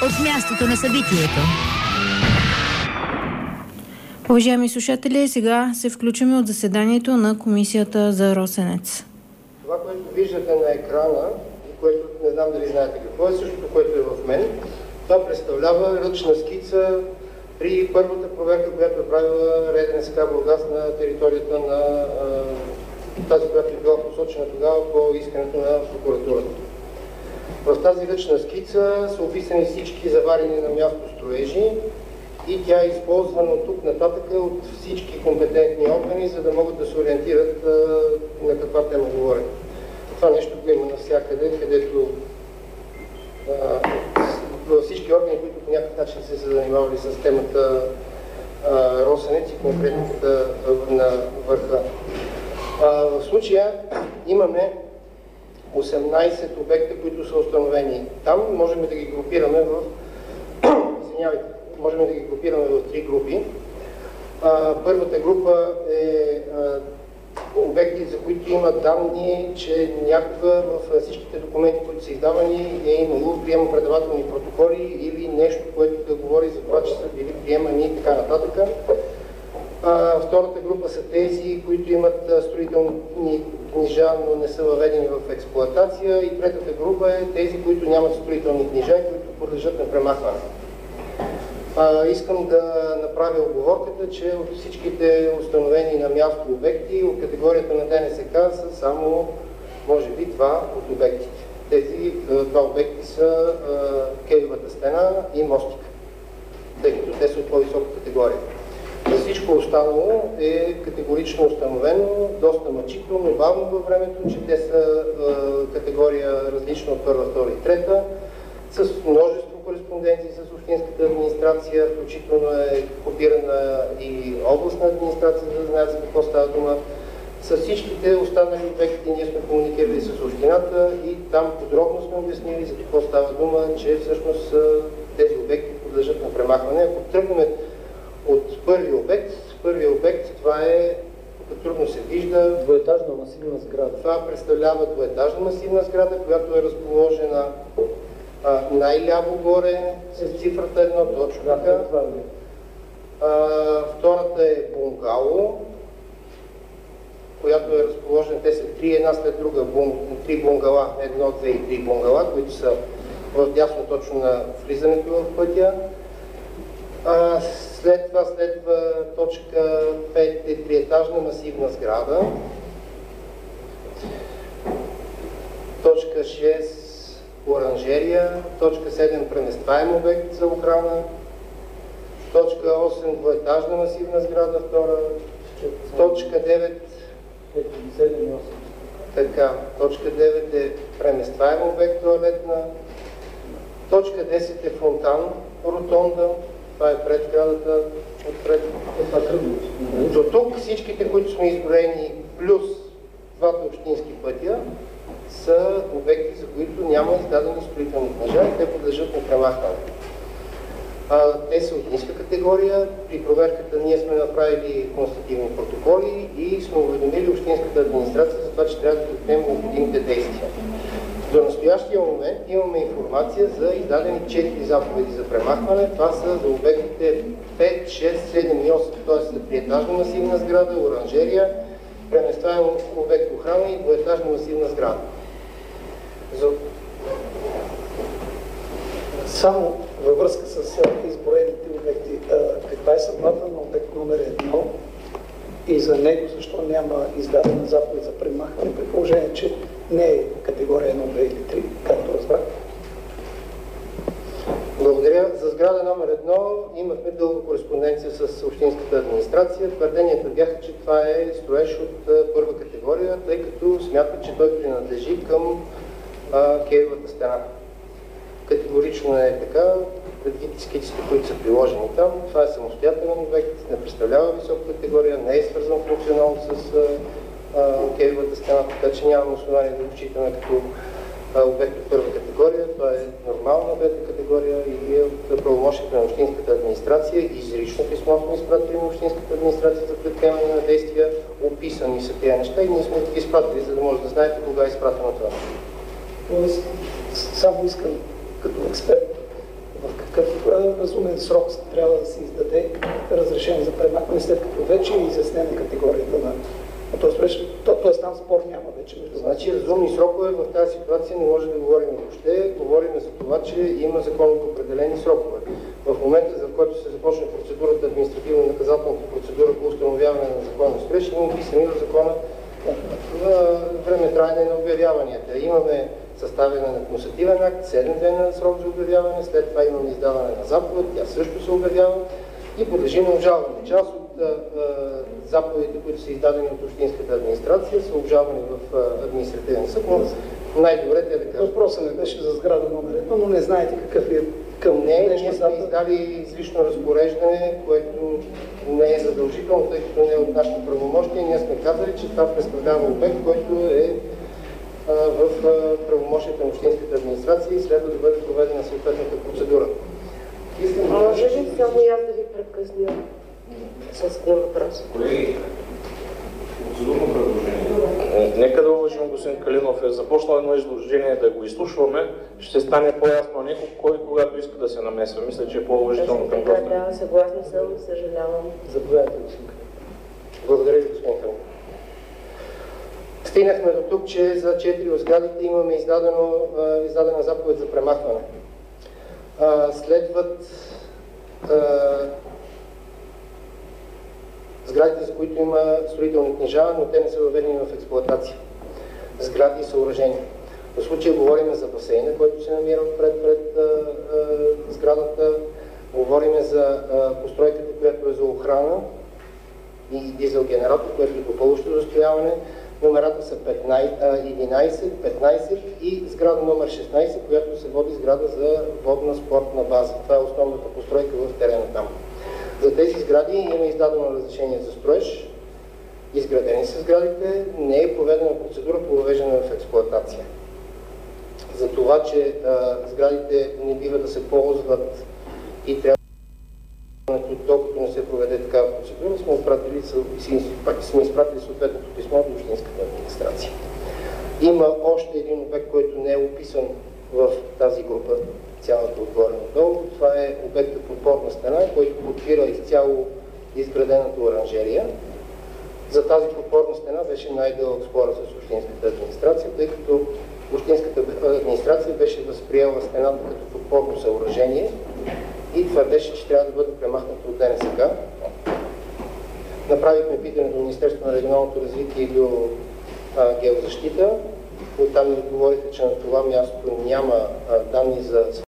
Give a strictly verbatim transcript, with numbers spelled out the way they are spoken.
от мястото на събитието. Уважаеми слушатели, сега се включваме от заседанието на Комисията за Росенец. Това, което виждате на екрана, и което не знам дали знаете какво е, същото, което е в мен, това представлява ръчна скица при първата проверка, която е правила РДНСК Бургас на територията на а, тази, която е била посочена тогава по искането на прокуратурата. В тази ръчна скица са описани всички заварени на място строежи и тя е използвана от тук нататък от всички компетентни органи, за да могат да се ориентират а, на каква тема говорят. Това нещо го има навсякъде, където а, във всички органи, които по някакъв начин се са занимавали с темата а, Росенец и конкретиката на върха. А, в случая имаме осемнайсет обекта, които са установени там. Можем да ги групираме в извинявайте, можем да ги групираме в три групи. А, първата група е а, обекти, за които има данни, че някога в всичките документи, които са издавани, е имало приемо-предавателни протоколи или нещо, което да говори за това, че са били приемани и така нататък. А, втората група са тези, които имат строителни книжа, но не са въведени в експлоатация. И третата група е тези, които нямат строителни книжа и които подлежат на премахване. А, искам да направя оговорката, че от всичките установени на място обекти от категорията на ДНСК са само, може би, два от обектите. Тези два обекти са Кевовата стена и мостика, тъй като те са от по-висока категория. За всичко останало е категорично установено, доста мъчително, бавно във времето, че те са е, категория различна от първа, втора и трета, с множество кореспонденции с общинската администрация, включително е копирана и областна администрация, за да знаят за какво става дума. С всичките останали обекти ние сме комуникирали с общината и там подробно сме обяснили за какво става дума, че всъщност тези обекти подлежат на премахване. Ако тръгнем от първи обект. Първи обект, това е, тук трудно се вижда, двоетажна масивна сграда. Това представлява двоетажна масивна сграда, която е разположена най-ляво горе с цифрата едно, точно така. Втората е бунгало, която е разположена, те са три една след друга, бун, три бунгала, едно, две и три бунгала, които са в дясно точно на влизането в пътя. А, след това следва точка пет е триетажна масивна сграда. Точка шест оранжерия. Точка седем преместваем обект за охрана. Точка осем двоетажна масивна сграда, втора. Точка девет така, точка девет е преместваем обект туалетна. Точка десет е фонтан, ротонда. Това е пред сградата, отпред. До тук всичките, които сме изброени, плюс двата общински пътя, са обекти, за които няма издадени строителни книжа и те подлежат на премахване. Те са от ниска категория. При проверката ние сме направили констативни протоколи и сме уведомили общинската администрация за това, че трябва да предприемем необходимите действия. До настоящия момент имаме информация за издадени четири заповеди за премахване. Това са за обектите пет, шест, седем и осем, т.е. за триетажна масивна сграда, оранжерия, преместваем обект охрана и двоетажна масивна сграда. За... Само във връзка с изброените обекти, каква е съдбата на обект номер едно и за него защо няма издадена заповед за премахване, при положение, че не е категория едно, две или три, както разбрах? Благодаря. За сграда номер едно имахме дълга кореспонденция с общинската администрация. Твърденията бяха, че това е строеж от а, първа категория, тъй като смятат, че той принадлежи към Кевовата стена. Категорично е така, предвид скиците, които са приложени там. Това е самостоятелен обект, не представлява висока категория, не е свързан функционално с Кевовата стена, така че нямаме основание да го считаме като обект от първа категория. Това е нормална обектна категория и е от правомощията на общинската администрация. Изрично писмо сме изпратили на общинската администрация за предприемане на действия. Описани са тези неща и ние сме ги изпратили, за да може да знаете кога е изпратено това. Тоест, само искам като експерт, в разумен срок трябва да се издаде разрешение за премахване, след като вече е изяснена категорията на този строеж. Тоест там спор няма вече. Значи разумни срокове в тази ситуация не може да говорим въобще. Говорим за това, че има законово определени срокове. В момента, за който се започне процедурата, административно-наказателната процедура по установяване на законен строеж, има описани в закона на време траяне на обявяванията. Имаме съставяне на констативен акт, седем дена срок за обявяване, след това имаме издаване на заповед, тя също се обявява и подлежи на обжалване. Част от а, а, заповедите, които са издадени от общинската администрация, са обжалвани в а, административен съд, но най-добре те да кажат. Въпросът ми беше за сграда номер едно, но не знаете какъв е към Не, ние сме издали излишно разпореждане, което не е задължително, тъй като не е от нашите правомощия. Ние сме казали, че това представлява обект, който е а, в а, правомощията на общинската администрация и следва да бъде проведена съответната процедура. Искам да Може ли само и аз да ви прекъсня с един въпрос? Колеги, процедурно предложение. Нека да уважим господин Калинов. Е започнал едно изложение, да го изслушваме. Ще стане по-ясно някой, кой когато иска да се намесва. Мисля, че е по-уважително към госта. Да, съгласна съм, съжалявам. Заповядайте, господин Калинов. Благодаря ви, господин Калинов. Стигнахме до тук, че за четири от сградите имаме издадено, издадена заповед за премахване. А, следват а, сградите, за които има строителни книжа, но те не са въведени в експлоатация. Сгради и съоръжения. В случая говорим за басейна, който се намира пред, пред а, а, сградата. Говорим за а, постройката, която е за охрана и дизел генератор, което е допълващо застрояване. Номерата са единайсет, петнайсет и сграда номер шестнайсет, която се води сграда за водна спортна база. Това е основната постройка в терена там. За тези сгради има издадено разрешение за строеж, изградени са сградите, не е проведена процедура по въвеждане в експлоатация. За това, че а, сградите не бива да се ползват и трябва докато не се проведе такава процедура, сме изпратили, сме изпратили съответното писмо до общинската администрация. Има още един обект, който не е описан в тази група, цялата отгоре надолу. Това е обектът подпорна стена, който подпира изцяло изградената оранжерия. За тази подпорна стена беше най-дълъг спора с общинската администрация, тъй като общинската администрация беше възприела стената като подпорно съоръжение и твърдеше, че трябва да бъде премахнато от ДНСК. Направихме питане до Министерството на регионалното развитие и до а, геозащита. Оттам ни отговориха, че на това място няма а, данни за